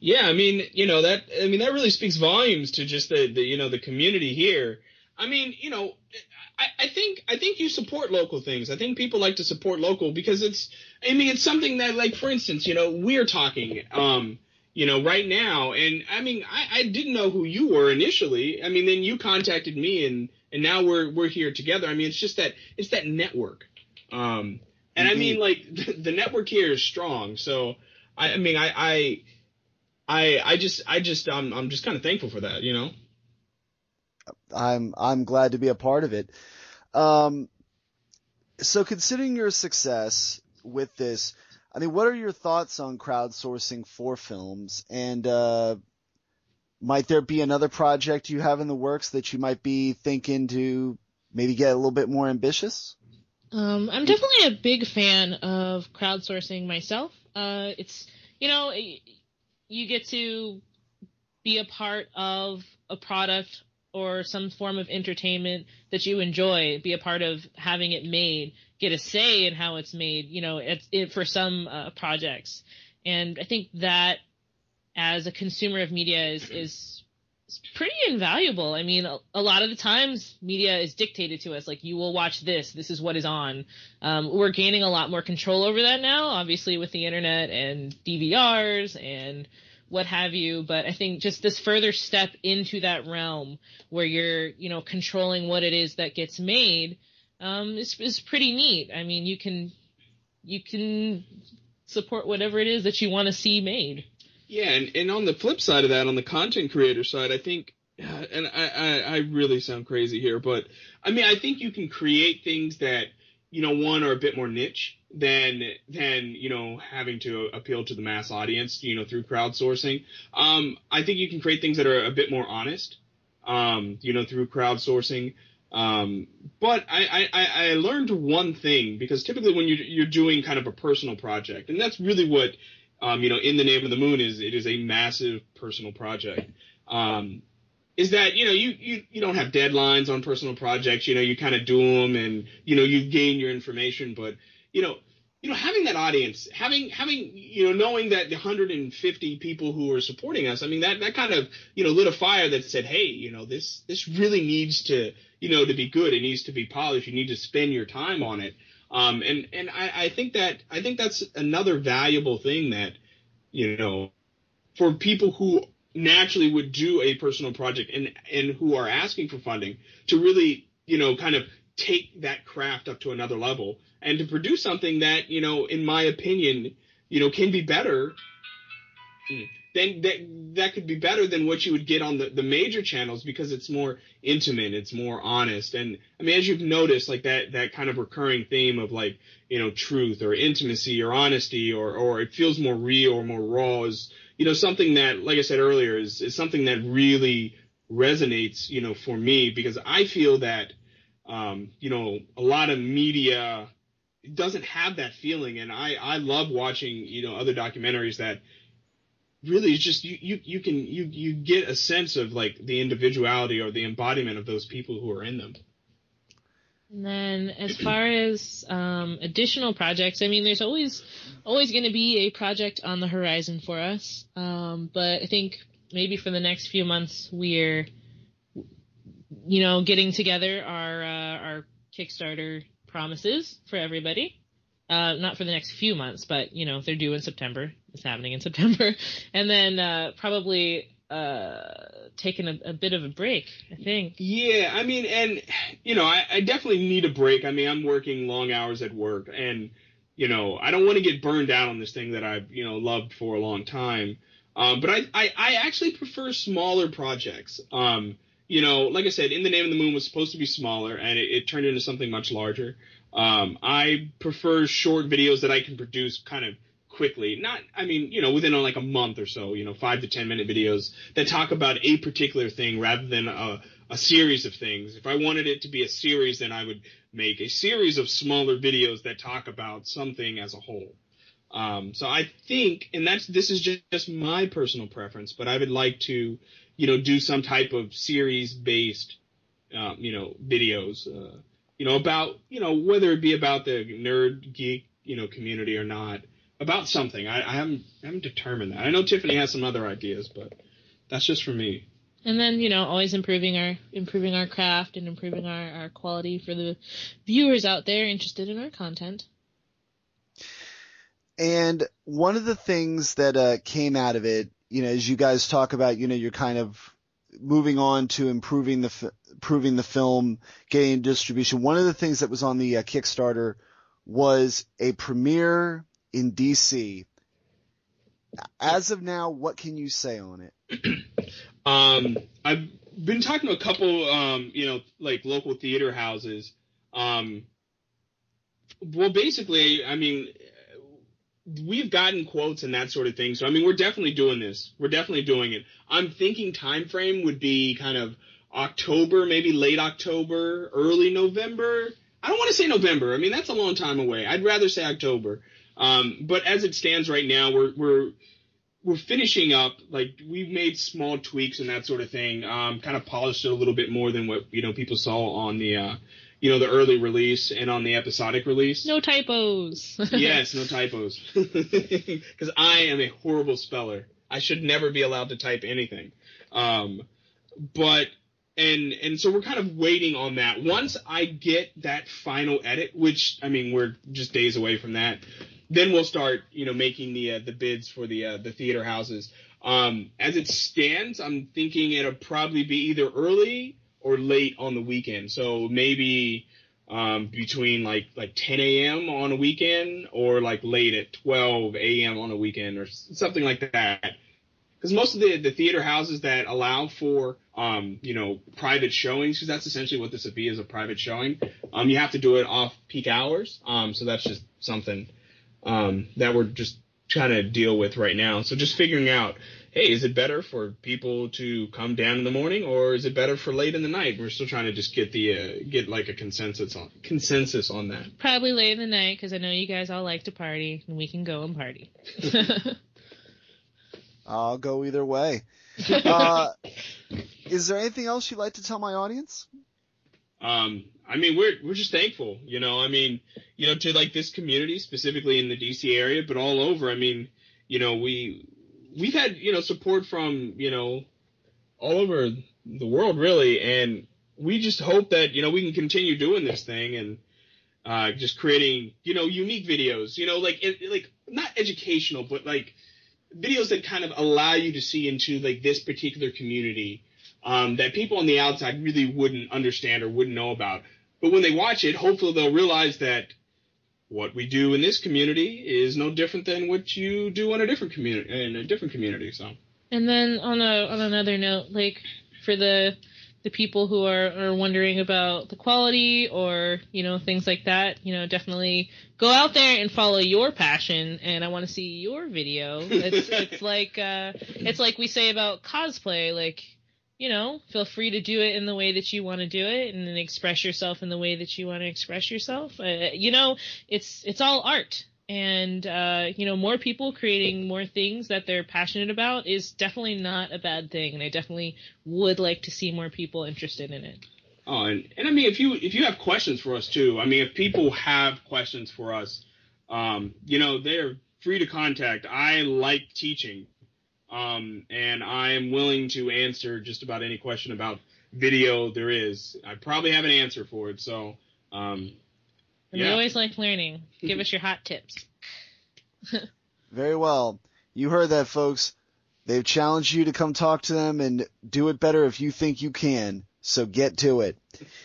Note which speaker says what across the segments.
Speaker 1: Yeah, that really speaks volumes to just the community here. I mean, I think you support local things. I think people like to support local because it's something that, like, for instance, we're talking, right now, and I didn't know who you were initially. I mean, then you contacted me, and now we're here together. I mean, it's that network. And I mean, like, the network here is strong. So I'm just kind of thankful for that.
Speaker 2: I'm glad to be a part of it. So considering your success with this, I mean, what are your thoughts on crowdsourcing for films? And might there be another project you have in the works that you might be thinking to maybe get a little bit more ambitious?
Speaker 3: I'm definitely a big fan of crowdsourcing myself. It's, you get to be a part of a product or some form of entertainment that you enjoy, be a part of having it made, get a say in how it's made, for some projects. And I think that as a consumer of media is pretty invaluable. I mean, a lot of the times media is dictated to us, like, you will watch this is what is on. We're gaining a lot more control over that now, obviously, with the internet and DVRs and what have you. But I think just this further step into that realm where you're, controlling what it is that gets made, is pretty neat. I mean, you can support whatever it is that you want to see made.
Speaker 1: Yeah, and on the flip side of that, on the content creator side, I think, and I really sound crazy here, but I mean, I think you can create things that, one, are a bit more niche than having to appeal to the mass audience, through crowdsourcing. I think you can create things that are a bit more honest, through crowdsourcing. But I learned one thing, because typically when you're doing kind of a personal project, and that's really what, In the Name of the Moon it is a massive personal project. Is that, you don't have deadlines on personal projects, you kind of do them, and, you gain your information. But, having that audience, having, knowing that the 150 people who are supporting us, I mean, that kind of, lit a fire that said, hey, this really needs to, to be good. It needs to be polished. You need to spend your time on it. And I think that's another valuable thing that, for people who naturally would do a personal project and who are asking for funding, to really, kind of take that craft up to another level and to produce something that, in my opinion, can be better. Then that could be better than what you would get on the major channels, because it's more intimate, it's more honest. And I mean, as you've noticed, like that kind of recurring theme of, like, truth or intimacy or honesty, or it feels more real or more raw, is, something that, like I said earlier, is something that really resonates, for me, because I feel that, a lot of media doesn't have that feeling. And I love watching, other documentaries that really is just, you get a sense of, like, the individuality or the embodiment of those people who are in them.
Speaker 3: And then as far as additional projects, I mean, there's always going to be a project on the horizon for us. But I think maybe for the next few months, we're, getting together our Kickstarter promises for everybody. Not for the next few months, but, they're due in September. It's happening in September. And then probably taking a bit of a break, I think.
Speaker 1: Yeah, I mean, and, I definitely need a break. I mean, I'm working long hours at work, and, I don't want to get burned out on this thing that I've, loved for a long time. But I actually prefer smaller projects. Like I said, In the Name of the Moon was supposed to be smaller, and it turned into something much larger. I prefer short videos that I can produce kind of quickly. Not, I mean, within like a month or so, 5 to 10 minute videos that talk about a particular thing rather than a series of things. If I wanted it to be a series, then I would make a series of smaller videos that talk about something as a whole. So I think, and this is just my personal preference, but I would like to, do some type of series-based, videos, about, whether it be about the nerd geek, community or not. about something. I haven't determined that. I know Tiffany has some other ideas, but that's just for me.
Speaker 3: And then, always improving our craft and improving our quality for the viewers out there interested in our content.
Speaker 2: And one of the things that came out of it, as you guys talk about, you're kind of moving on to improving the film, getting distribution. One of the things that was on the Kickstarter was a premiere in DC. As of now, what can you say on it?
Speaker 1: I've been talking to a couple, like local theater houses. Well, basically, I mean, we've gotten quotes and that sort of thing. So, I mean, we're definitely doing this. We're definitely doing it. I'm thinking time frame would be kind of October, maybe late October, early November. I don't want to say November. I mean, that's a long time away. I'd rather say October. But as it stands right now, we're finishing up. Like, we've made small tweaks and that sort of thing. Kind of polished it a little bit more than what people saw on the the early release and on the episodic release.
Speaker 3: No typos.
Speaker 1: Yes, no typos. Because I am a horrible speller. I should never be allowed to type anything. But so we're kind of waiting on that. Once I get that final edit, which, I mean, we're just days away from that, then we'll start, making the bids for the theater houses. As it stands, I'm thinking it'll probably be either early or late on the weekend. So maybe between like 10 a.m. on a weekend or like late at 12 a.m. on a weekend or something like that. Because most of the theater houses that allow for, private showings, because that's essentially what this would be, is a private showing, you have to do it off peak hours. So that's just something that we're just trying to deal with right now. So just figuring out, hey, is it better for people to come down in the morning or is it better for late in the night? We're still trying to just get like a consensus on that.
Speaker 3: Probably late in the night, because I know you guys all like to party, and we can go and party.
Speaker 2: I'll go either way. Is there anything else you'd like to tell my audience?
Speaker 1: I mean, we're just thankful, to like this community, specifically in the DC area, but all over. I mean, we've had, support from, all over the world, really. And we just hope that, we can continue doing this thing and just creating, unique videos, like not educational, but like videos that kind of allow you to see into like this particular community that people on the outside really wouldn't understand or wouldn't know about. But when they watch it, hopefully they'll realize that what we do in this community is no different than what you do in a different community. So. And
Speaker 3: then on another note, like for the people who are wondering about the quality or things like that, definitely go out there and follow your passion. And I want to see your video. It's like we say about cosplay, like. Feel free to do it in the way that you want to do it and then express yourself in the way that you want to express yourself. It's all art. And, more people creating more things that they're passionate about is definitely not a bad thing. And I definitely would like to see more people interested in it.
Speaker 1: Oh, and I mean, if you have questions for us too, I mean, if people have questions for us, they're free to contact. I like teaching. And I am willing to answer just about any question about video there is. I probably have an answer for it. So,
Speaker 3: We always like learning. Give us your hot tips.
Speaker 2: Very well. You heard that, folks. They've challenged you to come talk to them and do it better if you think you can. So get to it.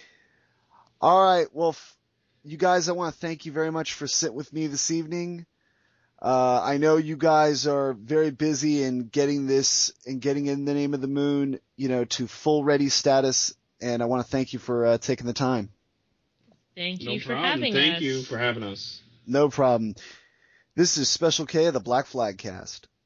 Speaker 2: All right. Well, you guys, I want to thank you very much for sitting with me this evening. I know you guys are very busy in getting this and getting In the Name of the Moon, to full ready status. And I want to thank you for taking the time.
Speaker 3: Thank you for having us.
Speaker 1: Thank you for having us.
Speaker 2: No problem. This is Special K of the Black Flag Cast.